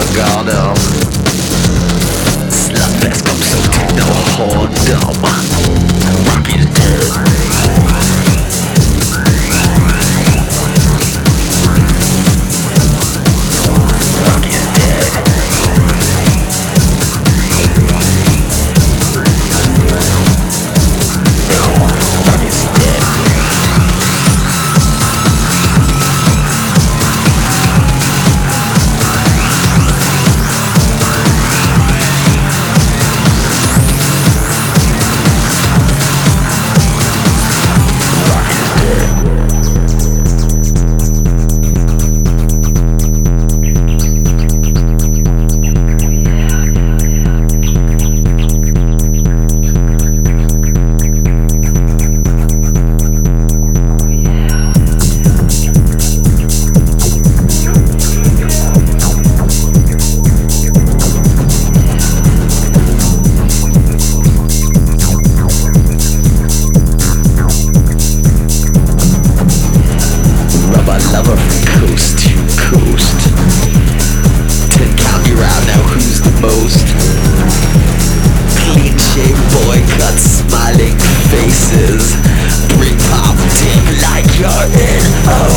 garden. Slugfest kom så till no hårdom. Rock is dead. Lover from coast to coast. 10 count you out now, who's the most? Clean shave boycotts, smiling faces. Bring pop dip like you're in. Oh.